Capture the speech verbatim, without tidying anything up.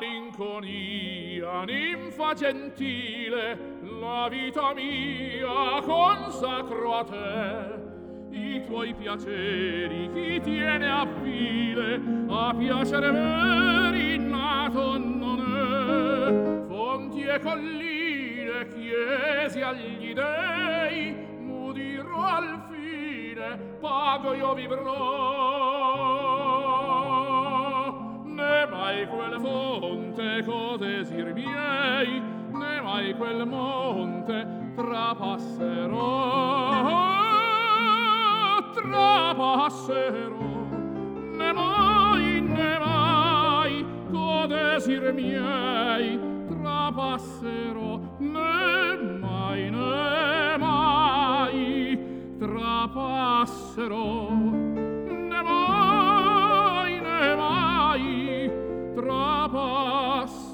malinconia, ninfa gentile, la vita mia consacro a te. I tuoi piaceri chi tiene a file, a piacere veri innato non è. Fonti e colline chiesi agli dei, m'udirò al fine, pago io vivrò. Ne mai quel fonte co desir miei, ne mai quel monte trapasserò. Trapasserò, ne mai, ne mai, co desir miei, trapasserò, ne mai, ne mai, trapasserò, ne mai, ne mai, trapasserò.